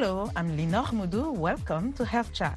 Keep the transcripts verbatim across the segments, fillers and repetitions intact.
Hello, I'm Linor Moudou. Welcome to Health Chat.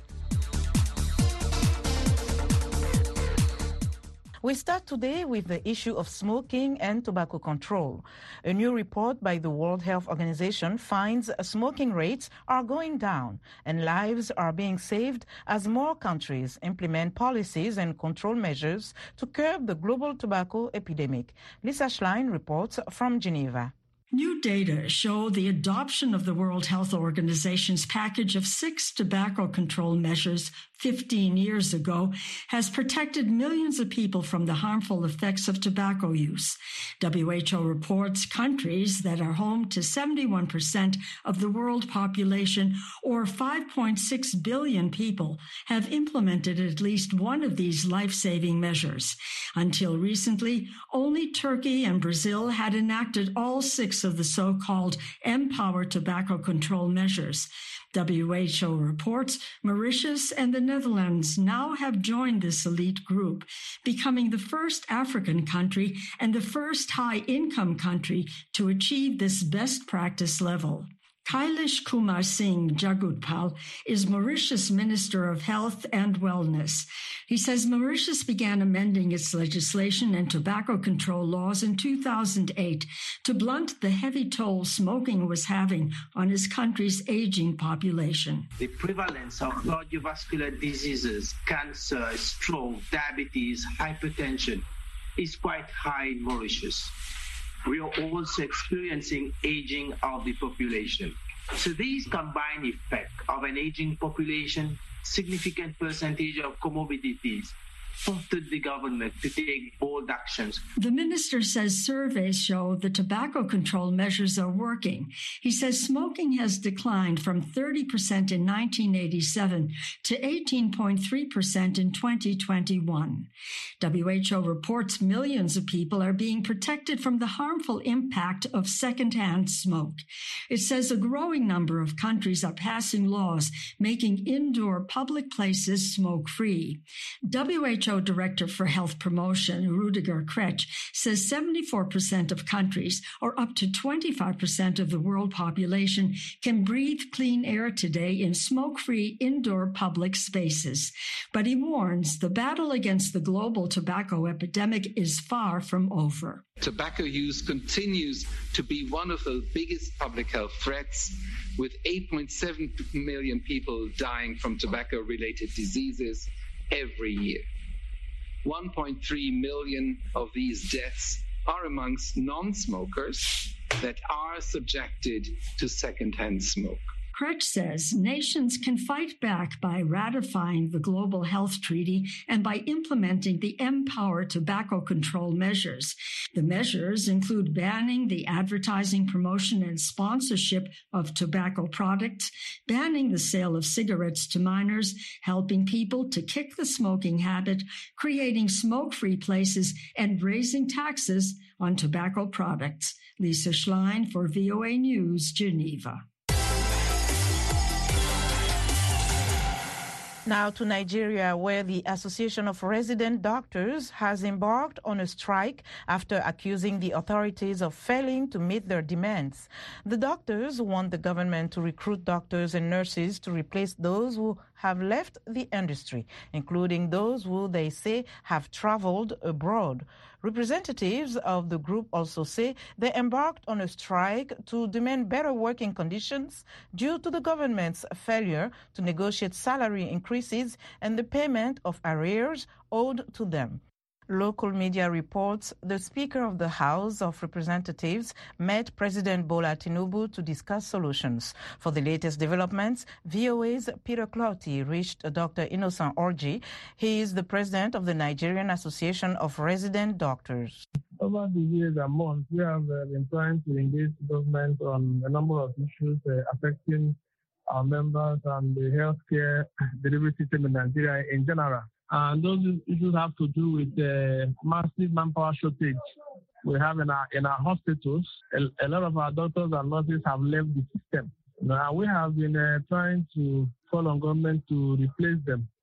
We start today with the issue of smoking and tobacco control. A new report by the World Health Organization finds smoking rates are going down and lives are being saved as more countries implement policies and control measures to curb the global tobacco epidemic. Lisa Schlein reports from Geneva. New data show the adoption of the World Health Organization's package of six tobacco control measures fifteen years ago has protected millions of people from the harmful effects of tobacco use. W H O reports countries that are home to seventy-one percent of the world population, or five point six billion people, have implemented at least one of these life-saving measures. Until recently, only Turkey and Brazil had enacted all six of the so-called Empower tobacco control measures. W H O reports Mauritius and the Netherlands now have joined this elite group, becoming the first African country and the first high-income country to achieve this best practice level. Kailash Kumar Singh Jagutpal is Mauritius Minister of Health and Wellness. He says Mauritius began amending its legislation and tobacco control laws in two thousand eight to blunt the heavy toll smoking was having on his country's aging population. The prevalence of cardiovascular diseases, cancer, stroke, diabetes, hypertension is quite high in Mauritius. We are also experiencing aging of the population. So these combined effect of an aging population, significant percentage of comorbidities, prompted the government to take bold actions. The minister says surveys show the tobacco control measures are working. He says smoking has declined from thirty percent in nineteen eighty-seven to eighteen point three percent in twenty twenty-one. W H O reports millions of people are being protected from the harmful impact of secondhand smoke. It says a growing number of countries are passing laws making indoor public places smoke-free. W H O Director for Health Promotion, Rudiger Kretsch, says seventy-four percent of countries, or up to twenty-five percent of the world population, can breathe clean air today in smoke-free indoor public spaces. But he warns the battle against the global tobacco epidemic is far from over. Tobacco use continues to be one of the biggest public health threats, with eight point seven million people dying from tobacco-related diseases every year. one point three million of these deaths are amongst non-smokers that are subjected to secondhand smoke. Kretsch says nations can fight back by ratifying the Global Health Treaty and by implementing the Empower tobacco control measures. The measures include banning the advertising, promotion, and sponsorship of tobacco products, banning the sale of cigarettes to minors, helping people to kick the smoking habit, creating smoke-free places, and raising taxes on tobacco products. Lisa Schlein for V O A News, Geneva. Now to Nigeria, where the Association of Resident Doctors has embarked on a strike after accusing the authorities of failing to meet their demands. The doctors want the government to recruit doctors and nurses to replace those who have left the industry, including those who they say have traveled abroad. Representatives of the group also say they embarked on a strike to demand better working conditions due to the government's failure to negotiate salary increases and the payment of arrears owed to them. Local media reports the Speaker of the House of Representatives met President Bola Tinubu to discuss solutions. For the latest developments, V O A's Peter Clouty reached Doctor Innocent Orji. He is the president of the Nigerian Association of Resident Doctors. Over the years and months, we have uh, been trying to engage government on a number of issues uh, affecting our members and the healthcare delivery system in Nigeria in general. And those issues have to do with the massive manpower shortage we have in our in our hospitals. A, a lot of our doctors and nurses have left the system. Now we have been uh, trying to call on government to replace them.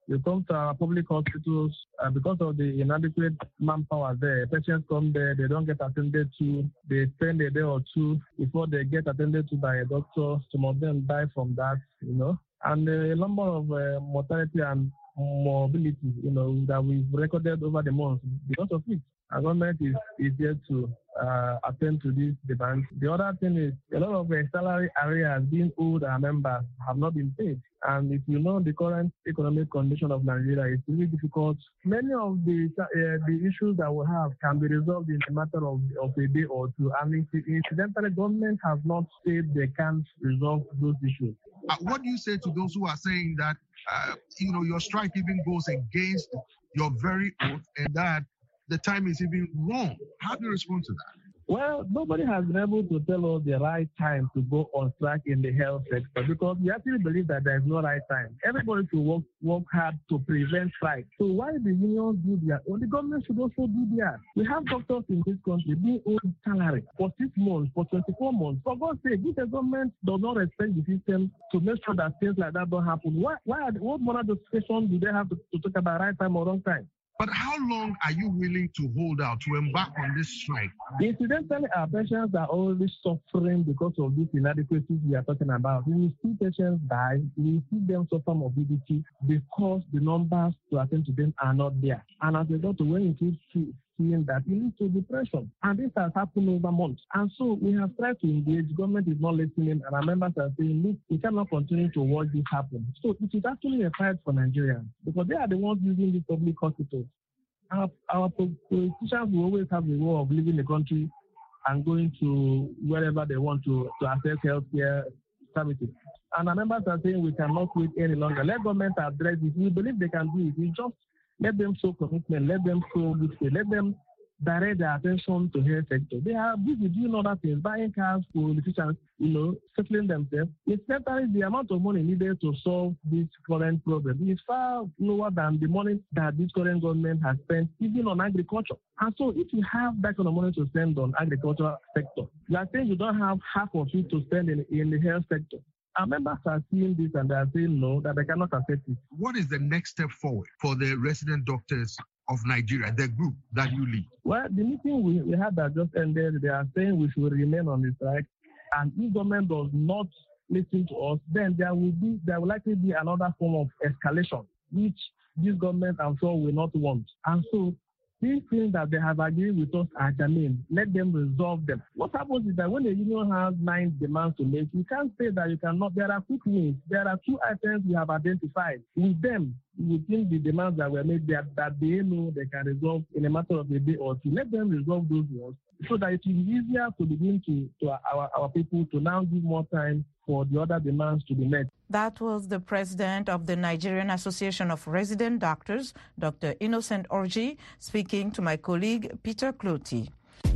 You come to our public hospitals, uh, because of the inadequate manpower there, patients come there, they don't get attended to, they spend a day or two before they get attended to by a doctor. Some of them die from that, you know. And a number of uh, mortality and morbidity, you know, that we've recorded over the months because of it. Our government is, is here to uh, attend to these demands. The other thing is a lot of uh, salary areas being owed our members have not been paid. And if you know the current economic condition of Nigeria, it's really difficult. Many of the uh, the issues that we have can be resolved in a matter of, of a day or two. And incidentally, government has not said they can't resolve those issues. Uh, what do you say to those who are saying that, uh, you know, your strike even goes against your very oath and that the time is even wrong? How do you respond to that? Well, nobody has been able to tell us the right time to go on strike in the health sector because we actually believe that there is no right time. Everybody should work, work hard to prevent strike. So why the unions do their own? The government should also do theirs. We have doctors in this country being owed salary for six months, for twenty-four months. For God's sake, if the government does not respect the system to make sure that things like that don't happen, why, why are the, what more justification do they have to, to talk about right time or wrong time? But how long are you willing to hold out, to embark on this strike? Incidentally, our patients are already suffering because of these inadequacies we are talking about. We see patients die, we see them suffer morbidity because the numbers to attend to them are not there. And as a doctor, when you keep seeing that, it leads to depression. And this has happened over months. And so we have tried to engage. Government is not listening, and our members are saying, look, we cannot continue to watch this happen. So it is actually a fight for Nigerians because they are the ones using these public hospitals. Our, our politicians will always have the role of leaving the country and going to wherever they want to, to access healthcare services. And our members are saying we cannot wait any longer. Let government address it. We believe they can do it. We just let them show commitment. Let them show good faith. Let them direct their attention to health sector. They are busy doing other things, buying cars for politicians, you know, settling themselves. Incidentally, the amount of money needed to solve this current problem is far lower than the money that this current government has spent even on agriculture. And so if you have that kind of money to spend on agricultural sector, you are saying you don't have half of it to spend in, in the health sector. Our members are seeing this and they are saying no, that they cannot accept it. What is the next step forward for the resident doctors of Nigeria, the group that you lead? Well, the meeting we, we had that just ended, they are saying we should remain on the strike. And if government does not listen to us, then there will be there will likely be another form of escalation, which this government, I'm sure, will not want. And so these things that they have agreed with us are germane. Let them resolve them. What happens is that when the union has nine demands to make, you can't say that you cannot. There are quick wins. There are two items we have identified. With them, within the demands that were made, that, that they know they can resolve in a matter of a day or two. Let them resolve those ones so that it is easier to begin to, to our, our people to now give more time for the other demands to be met. That was the president of the Nigerian Association of Resident Doctors, Doctor Innocent Orji, speaking to my colleague Peter Clotty.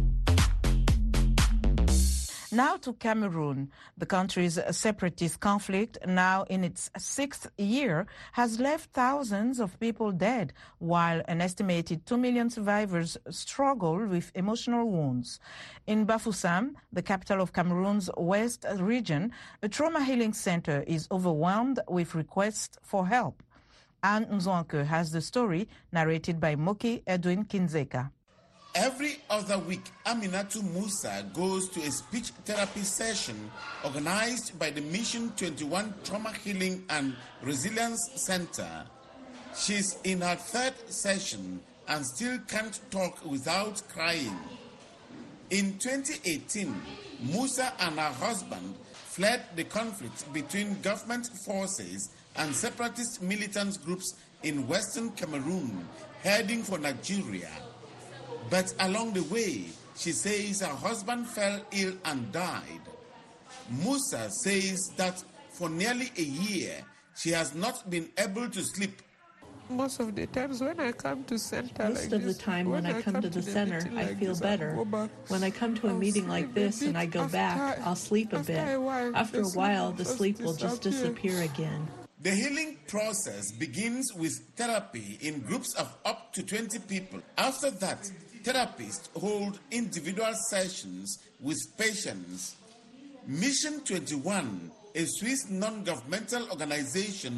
Now to Cameroon. The country's separatist conflict, now in its sixth year, has left thousands of people dead, while an estimated two million survivors struggle with emotional wounds. In Bafoussam, the capital of Cameroon's west region, a trauma healing center is overwhelmed with requests for help. Anne Nzwanke has the story, narrated by Moki Edwin Kinzeka. Every other week, Aminatu Musa goes to a speech therapy session organized by the Mission twenty-one Trauma Healing and Resilience Center. She's in her third session and still can't talk without crying. In twenty eighteen, Musa and her husband fled the conflict between government forces and separatist militant groups in western Cameroon, heading for Nigeria. But along the way, she says her husband fell ill and died. Musa says that for nearly a year, she has not been able to sleep. Most of the times when I come to center Most like of the this, time when, when I come, come to the, the center, I like feel this, better. When I come to a I'll meeting like this and I go back, I'll sleep a bit. A while, after a while, the sleep will just disappear again. The healing process begins with therapy in groups of up to twenty people. After that, therapists hold individual sessions with patients. Mission twenty-one, a Swiss non-governmental organization,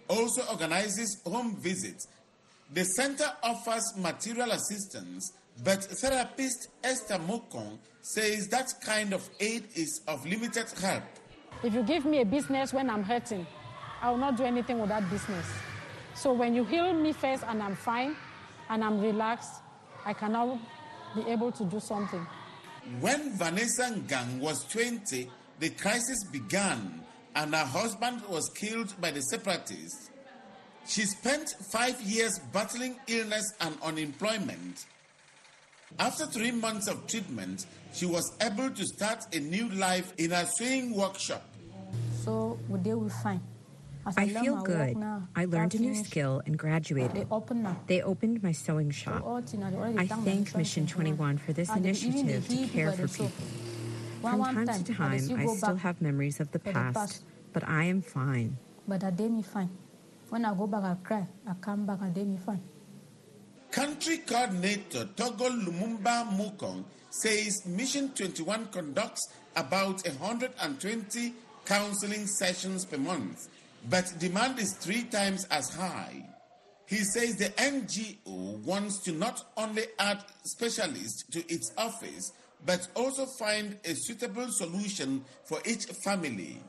also organizes home visits. The center offers material assistance, but therapist Esther Mokong says that kind of aid is of limited help. If you give me a business when I'm hurting, I will not do anything with that business. So when you heal me first and I'm fine and I'm relaxed, I can now be able to do something. When Vanessa Ngang was twenty, the crisis began and her husband was killed by the separatists. She spent five years battling illness and unemployment. After three months of treatment, she was able to start a new life in a sewing workshop. So they will find. I feel good. I learned a new skill and graduated. They opened my sewing shop. I thank Mission twenty-one for this initiative to care for people. From time to time, I still have memories of the past, but I am fine. But I did me fine. When I go back, I cry. I come back, I did me fine. Country coordinator Togo Lumumba Mukong says Mission twenty-one conducts about one hundred twenty counseling sessions per month, but demand is three times as high. He says the N G O wants to not only add specialists to its office, but also find a suitable solution for each family.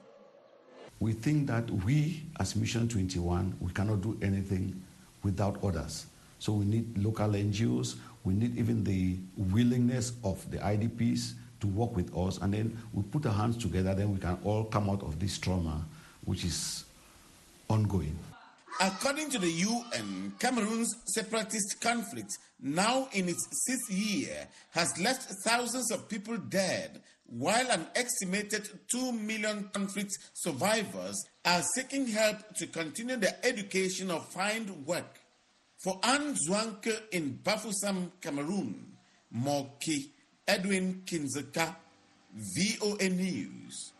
We think that we, as Mission twenty-one, we cannot do anything without others. So we need local N G Os, we need even the willingness of the I D Ps to work with us, and then we put our hands together, then we can all come out of this trauma, which is ongoing. According to the U N, Cameroon's separatist conflict, now in its sixth year, has left thousands of people dead, while an estimated two million conflict survivors are seeking help to continue their education or find work. For Anne Zwanke in Bafoussam, Cameroon, Moki Edwin Kinzeka, V O A News.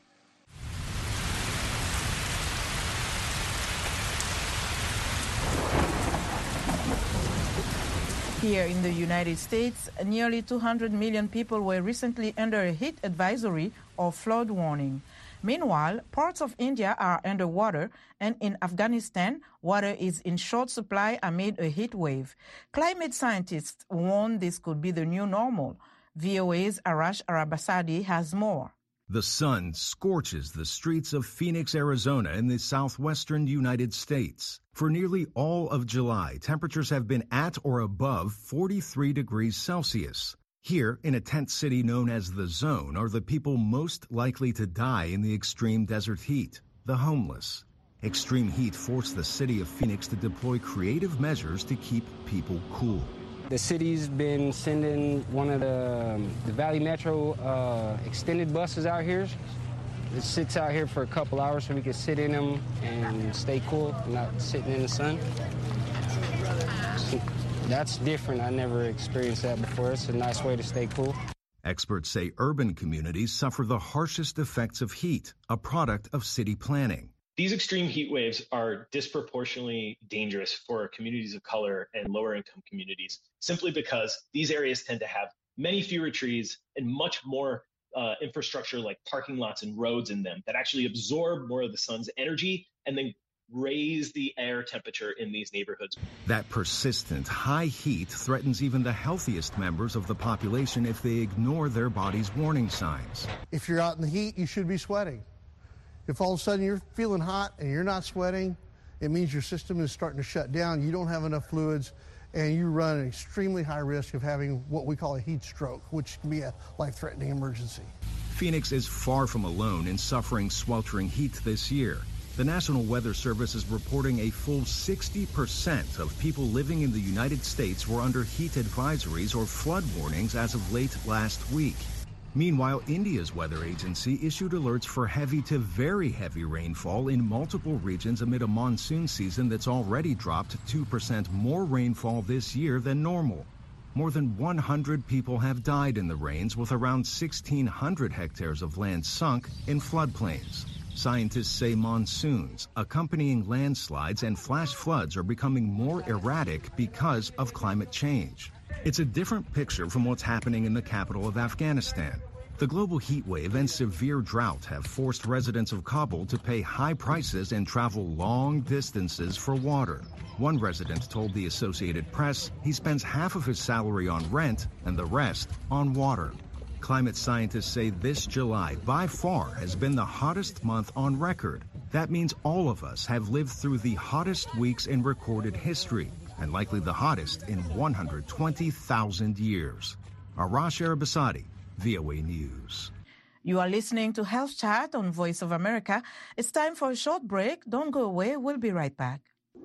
Here in the United States, nearly two hundred million people were recently under a heat advisory or flood warning. Meanwhile, parts of India are underwater, and in Afghanistan, water is in short supply amid a heat wave. Climate scientists warn this could be the new normal. V O A's Arash Arabasadi has more. The sun scorches the streets of Phoenix, Arizona in the southwestern United States. For nearly all of July, temperatures have been at or above forty-three degrees Celsius. Here, in a tent city known as the Zone, are the people most likely to die in the extreme desert heat, the homeless. Extreme heat forced the city of Phoenix to deploy creative measures to keep people cool. The city's been sending one of the, um, the Valley Metro uh, extended buses out here. It sits out here for a couple hours so we can sit in them and stay cool, not sitting in the sun. That's different. I never experienced that before. It's a nice way to stay cool. Experts say urban communities suffer the harshest effects of heat, a product of city planning. These extreme heat waves are disproportionately dangerous for communities of color and lower income communities, simply because these areas tend to have many fewer trees and much more uh, infrastructure like parking lots and roads in them that actually absorb more of the sun's energy and then raise the air temperature in these neighborhoods. That persistent high heat threatens even the healthiest members of the population if they ignore their body's warning signs. If you're out in the heat, you should be sweating. If all of a sudden you're feeling hot and you're not sweating, it means your system is starting to shut down, you don't have enough fluids, and you run an extremely high risk of having what we call a heat stroke, which can be a life-threatening emergency. Phoenix is far from alone in suffering sweltering heat this year. The National Weather Service is reporting a full sixty percent of people living in the United States were under heat advisories or flood warnings as of late last week. Meanwhile, India's weather agency issued alerts for heavy to very heavy rainfall in multiple regions amid a monsoon season that's already dropped two percent more rainfall this year than normal. More than one hundred people have died in the rains, with around sixteen hundred hectares of land sunk in floodplains. Scientists say monsoons, accompanying landslides and flash floods are becoming more erratic because of climate change. It's a different picture from what's happening in the capital of Afghanistan. The global heat wave and severe drought have forced residents of Kabul to pay high prices and travel long distances for water. One resident told the Associated Press he spends half of his salary on rent and the rest on water. Climate scientists say this July, by far, has been the hottest month on record. That means all of us have lived through the hottest weeks in recorded history, and likely the hottest in one hundred twenty thousand years. Arash Arabasadi, V O A News. You are listening to Health Chat on Voice of America. It's time for a short break. Don't go away. We'll be right back.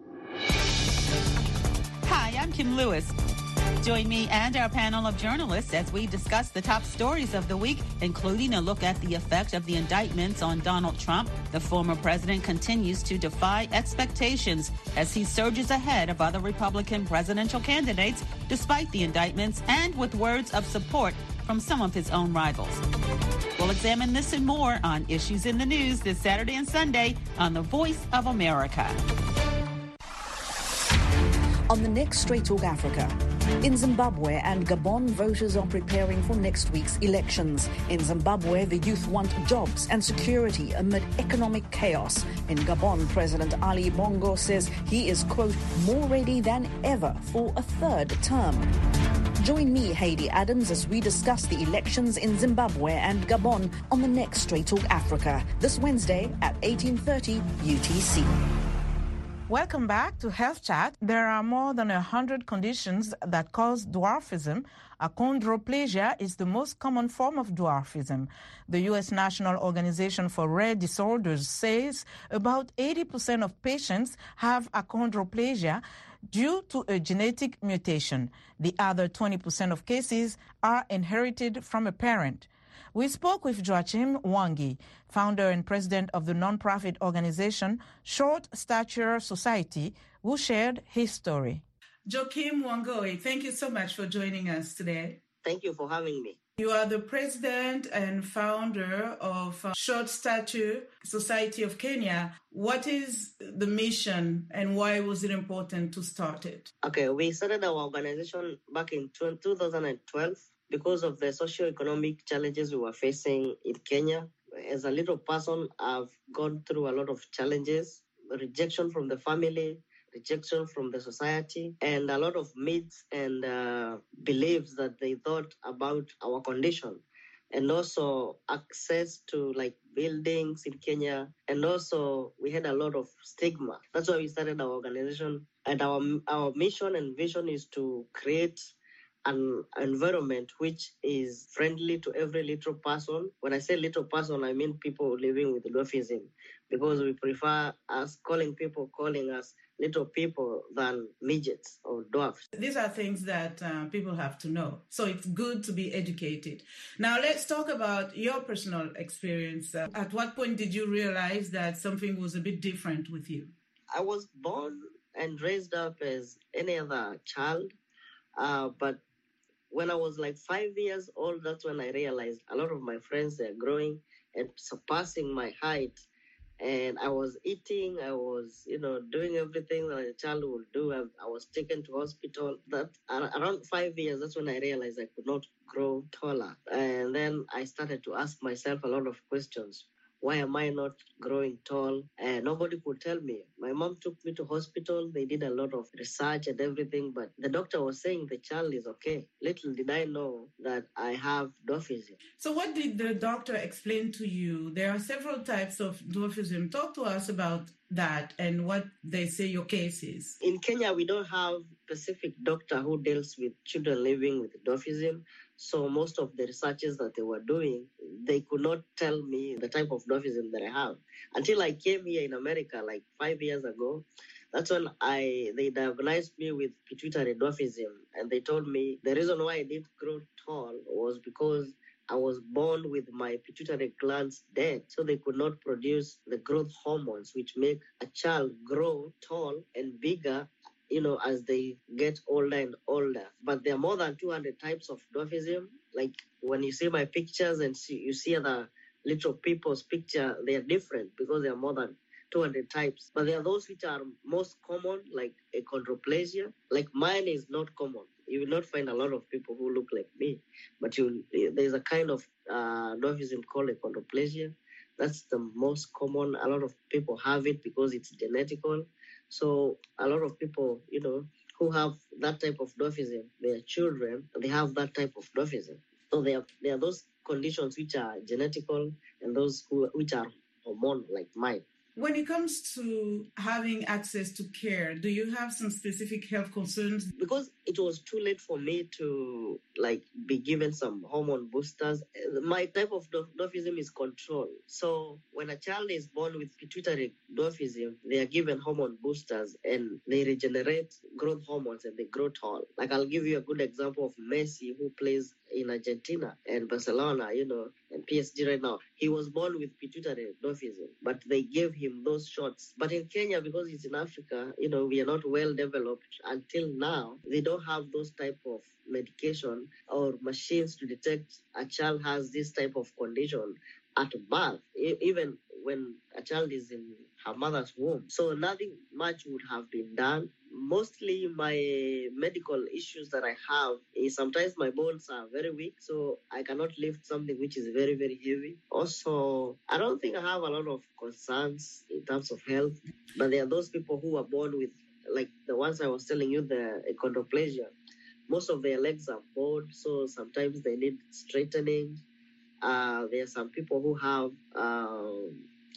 Hi, I'm Kim Lewis. Join me and our panel of journalists as we discuss the top stories of the week, including a look at the effect of the indictments on Donald Trump. The former president continues to defy expectations as he surges ahead of other Republican presidential candidates, despite the indictments and with words of support from some of his own rivals. We'll examine this and more on Issues in the News this Saturday and Sunday on The Voice of America. On the next Straight Talk Africa, in Zimbabwe and Gabon, voters are preparing for next week's elections. In Zimbabwe, the youth want jobs and security amid economic chaos. In Gabon, President Ali Bongo says he is, quote, more ready than ever for a third term. Join me, Heidi Adams, as we discuss the elections in Zimbabwe and Gabon on the next Straight Talk Africa, this Wednesday at eighteen thirty U T C. Welcome back to Health Chat. There are more than one hundred conditions that cause dwarfism. Achondroplasia is the most common form of dwarfism. The U S National Organization for Rare Disorders says about eighty percent of patients have achondroplasia due to a genetic mutation. The other twenty percent of cases are inherited from a parent. We spoke with Joachim Wangi, founder and president of the nonprofit organization Short Stature Society, who shared his story. Joachim Wangi, thank you so much for joining us today. Thank you for having me. You are the president and founder of Short Stature Society of Kenya. What is the mission and why was it important to start it? Okay, we started our organization back in two thousand twelve. Because of the socio-economic challenges we were facing in Kenya. As a little person, I've gone through a lot of challenges, rejection from the family, rejection from the society, and a lot of myths and uh, beliefs that they thought about our condition. And also access to like buildings in Kenya. And also we had a lot of stigma. That's why we started our organization. And our, our mission and vision is to create an environment which is friendly to every little person. When I say little person, I mean people living with dwarfism, because we prefer us calling people calling us little people than midgets or dwarfs. These are things that uh, people have to know. So it's good to be educated. Now let's talk about your personal experience. Uh, at what point did you realize that something was a bit different with you? I was born and raised up as any other child, uh, but when I was like five years old, that's when I realized a lot of my friends, they're growing and surpassing my height. And I was eating, I was, you know, doing everything that a child would do. I, I was taken to hospital. That around five years, that's when I realized I could not grow taller. And then I started to ask myself a lot of questions. Why am I not growing tall? And nobody could tell me. My mom took me to hospital. They did a lot of research and everything, but the doctor was saying the child is okay. Little did I know that I have dwarfism. So what did the doctor explain to you? There are several types of dwarfism. Talk to us about that and what they say your case is. In Kenya, we don't have a specific doctor who deals with children living with dwarfism. So most of the researches that they were doing, they could not tell me the type of dwarfism that I have. Until I came here in America like five years ago, that's when I they diagnosed me with pituitary dwarfism. And they told me the reason why I didn't grow tall was because I was born with my pituitary glands dead. So they could not produce the growth hormones, which make a child grow tall and bigger, you know, as they get older and older. But there are more than two hundred types of dwarfism. Like when you see my pictures and see, you see the little people's picture, they are different because there are more than two hundred types. But there are those which are most common, like achondroplasia. Like mine is not common. you will not find a lot of people who look like me, but you there's a kind of uh, dwarfism called achondroplasia. That's the most common. A lot of people have it because it's genetical. So a lot of people, you know, who have that type of dwarfism, their children, they have that type of dwarfism. So there are, there are those conditions which are genetical and those who, which are hormonal, like mine. When it comes to having access to care, do you have some specific health concerns? Because it was too late for me to like be given some hormone boosters. My type of dwarfism is controlled. So when a child is born with pituitary dwarfism, they are given hormone boosters and they regenerate growth hormones and they grow tall. Like I'll give you a good example of Messi, who plays in Argentina and Barcelona, you know, and P S G right now. He was born with pituitary dwarfism, but they gave him those shots. But in Kenya, because it's in Africa, you know, we are not well developed until now. They don't have those type of medication or machines to detect a child has this type of condition at birth, e- even when a child is in her mother's womb. So nothing much would have been done. Mostly my medical issues that I have is sometimes my bones are very weak, so I cannot lift something which is very, very heavy. Also, I don't think I have a lot of concerns in terms of health, but there are those people who are born with, like the ones I was telling you, the achondroplasia. Most of their legs are bowed, so sometimes they need straightening. Uh, there are some people who have um,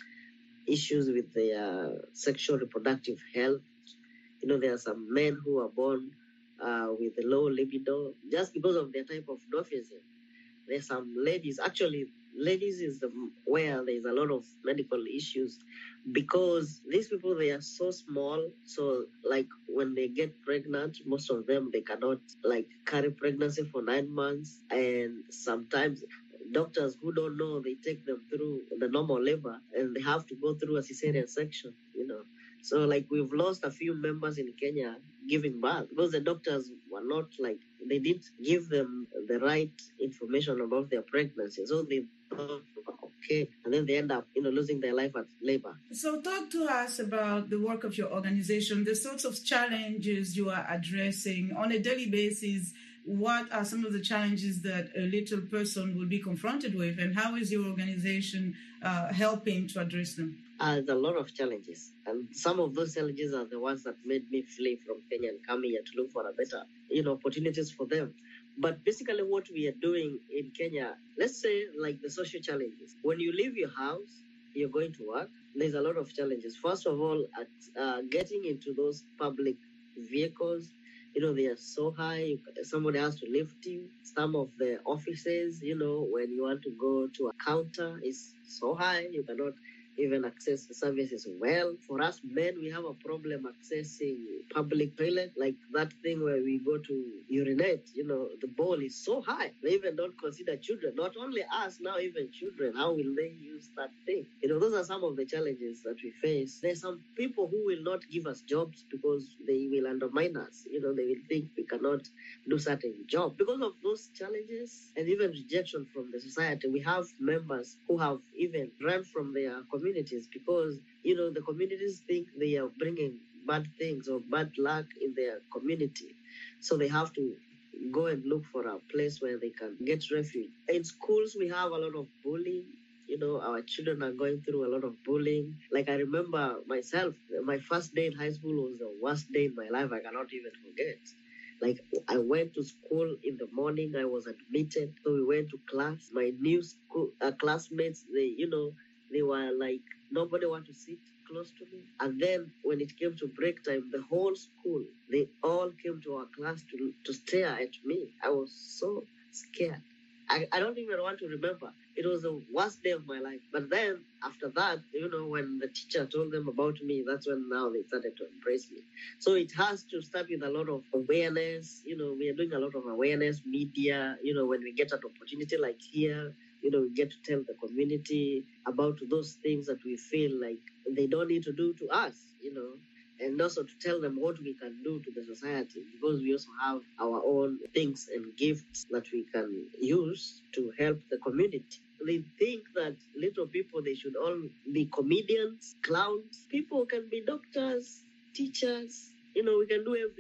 issues with their sexual reproductive health. You know, there are some men who are born uh, with a low libido just because of their type of dwarfism. There are some ladies, actually, ladies is the where there's a lot of medical issues because these people, they are so small. So, like, when they get pregnant, most of them, they cannot, like, carry pregnancy for nine months. And sometimes doctors who don't know, they take them through the normal labor and they have to go through a cesarean section, you know. So, like, we've lost a few members in Kenya giving birth because the doctors were not, like, they didn't give them the right information about their pregnancy. So they thought, okay, and then they end up, you know, losing their life at labor. So talk to us about the work of your organization, the sorts of challenges you are addressing on a daily basis. What are some of the challenges that a little person will be confronted with, and how is your organization uh, helping to address them? Uh, there's a lot of challenges, and some of those challenges are the ones that made me flee from Kenya and come here to look for a better, you know, opportunities for them. But basically what we are doing in Kenya, let's say like the social challenges. When you leave your house, you're going to work, there's a lot of challenges. First of all, at uh, getting into those public vehicles, you know, they are so high, somebody has to lift you. Some of the offices, you know, when you want to go to a counter, is so high, you cannot even access the services well. For us men, we have a problem accessing public toilet, like that thing where we go to urinate, you know, the bowl is so high. They even don't consider children. Not only us, now even children, how will they use that thing? You know, those are some of the challenges that we face. There's some people who will not give us jobs because they will undermine us. You know, they will think we cannot do certain job. Because of those challenges and even rejection from the society, we have members who have even run from their community communities because, you know, the communities think they are bringing bad things or bad luck in their community. So they have to go and look for a place where they can get refuge. In schools, we have a lot of bullying. You know, our children are going through a lot of bullying. Like I remember myself, my first day in high school was the worst day in my life. I cannot even forget. Like I went to school in the morning, I was admitted. So we went to class. My new school uh, classmates, they, you know, they were like, nobody wanted to sit close to me. And then when it came to break time, the whole school, they all came to our class to, to stare at me. I was so scared. I, I don't even want to remember. It was the worst day of my life. But then after that, you know, when the teacher told them about me, that's when now they started to embrace me. So it has to start with a lot of awareness. You know, we are doing a lot of awareness, media, you know, when we get an opportunity like here, you know, we get to tell the community about those things that we feel like they don't need to do to us, you know, and also to tell them what we can do to the society, because we also have our own things and gifts that we can use to help the community. They think that little people, they should all be comedians, clowns. People can be doctors, teachers, you know, we can do everything.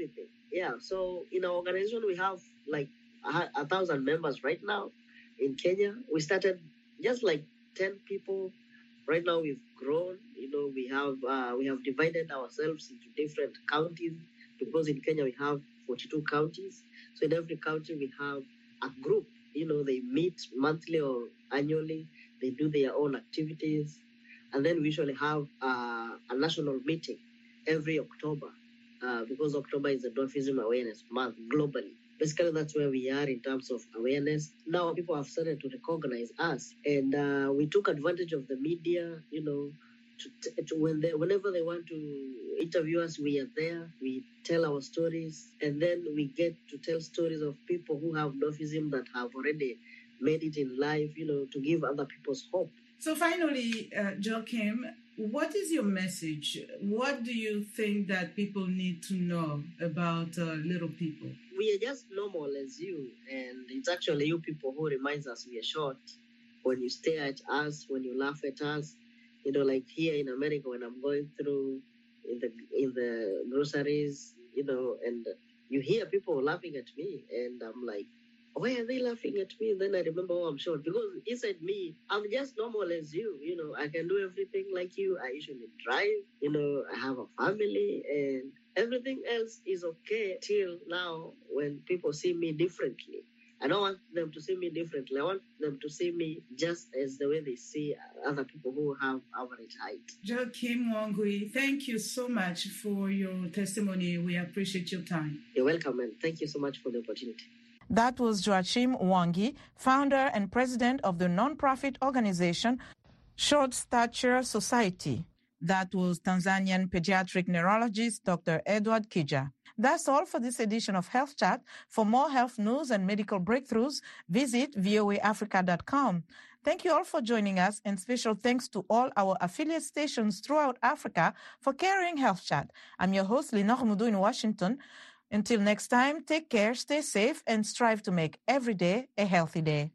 Yeah, so in our organization, we have like a, a thousand members right now in Kenya. We started just like ten people. Right now, we've grown. You know, we have uh, we have divided ourselves into different counties because in Kenya we have forty-two counties. So in every county we have a group. You know, they meet monthly or annually. They do their own activities, and then we usually have uh, a national meeting every October. Uh, because October is the Dwarfism Awareness Month globally. Basically, that's where we are in terms of awareness. Now people have started to recognize us, and uh, we took advantage of the media, you know, to, to when they, whenever they want to interview us, we are there. We tell our stories, and then we get to tell stories of people who have dwarfism that have already made it in life, you know, to give other people's hope. So finally, uh, Joachim, what is your message? What do you think that people need to know about uh, little people? We are just normal as you, and it's actually you people who reminds us we are short. When you stare at us, when you laugh at us, you know, like here in America, when I'm going through in the in the groceries, you know, and you hear people laughing at me, and I'm like, why are they laughing at me? And then I remember, oh, I'm short. Because inside me, I'm just normal as you. You know, I can do everything like you. I usually drive. You know, I have a family. And everything else is okay till now when people see me differently. I don't want them to see me differently. I want them to see me just as the way they see other people who have average height. Joachim Wangui, thank you so much for your testimony. We appreciate your time. You're welcome, and thank you so much for the opportunity. That was Joachim Wangi, founder and president of the non-profit organization Short Stature Society. That was Tanzanian pediatric neurologist Doctor Edward Kija. That's all for this edition of Health Chat. For more health news and medical breakthroughs, visit V O A Africa dot com. Thank you all for joining us, and special thanks to all our affiliate stations throughout Africa for carrying Health Chat. I'm your host, Lenore Mudu in Washington. Until next time, take care, stay safe, and strive to make every day a healthy day.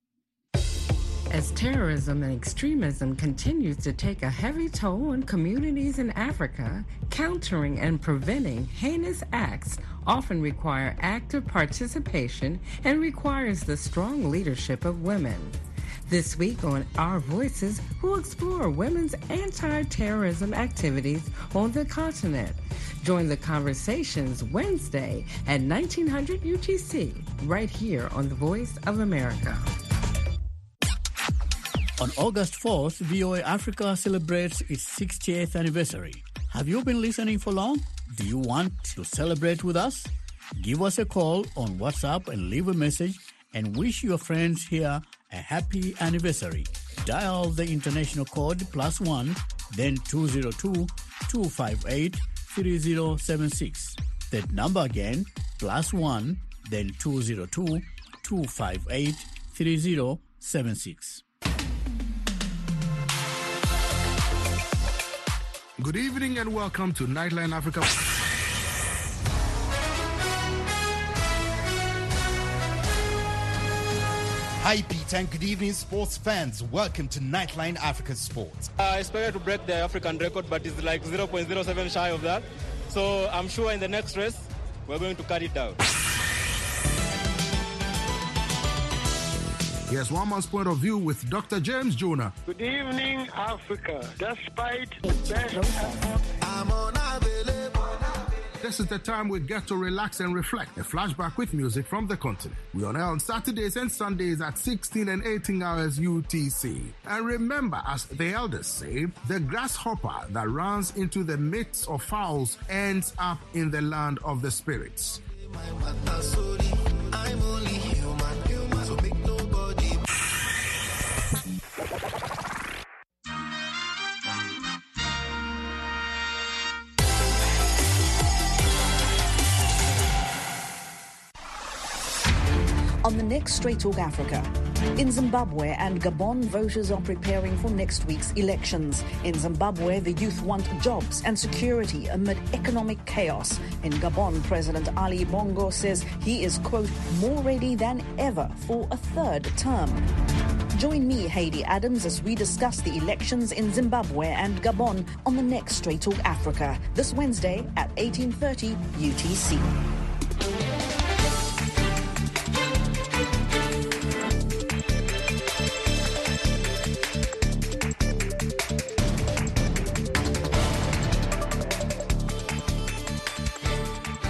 As terrorism and extremism continues to take a heavy toll on communities in Africa, countering and preventing heinous acts often require active participation and requires the strong leadership of women. This week on Our Voices, we'll explore women's anti-terrorism activities on the continent. Join the conversations Wednesday at nineteen hundred U T C, right here on The Voice of America. On August fourth, V O A Africa celebrates its sixtieth anniversary. Have you been listening for long? Do you want to celebrate with us? Give us a call on WhatsApp and leave a message and wish your friends here a happy anniversary. Dial the international code plus one, then two zero two, two five eight, three zero seven six. That number again, plus one, then two zero two, two five eight, three zero seven six. Good evening and welcome to Nightline Africa. Hi, Pete, and good evening, sports fans. Welcome to Nightline Africa Sports. I expected to break the African record, but it's like zero point zero seven shy of that. So I'm sure in the next race, we're going to cut it down. Here's one man's point of view with Doctor James Jonah. Good evening, Africa. Despite the best, I'm unavailable. This is the time we get to relax and reflect. A flashback with music from the continent. We on air on Saturdays and Sundays at sixteen and eighteen hours U T C. And remember, as the elders say, the grasshopper that runs into the midst of fowls ends up in the land of the spirits. I'm only human, human, so make nobody. On the next Straight Talk Africa, in Zimbabwe and Gabon, voters are preparing for next week's elections. In Zimbabwe, the youth want jobs and security amid economic chaos. In Gabon, President Ali Bongo says he is, quote, more ready than ever for a third term. Join me, Hayley Adams, as we discuss the elections in Zimbabwe and Gabon on the next Straight Talk Africa, this Wednesday at eighteen thirty U T C.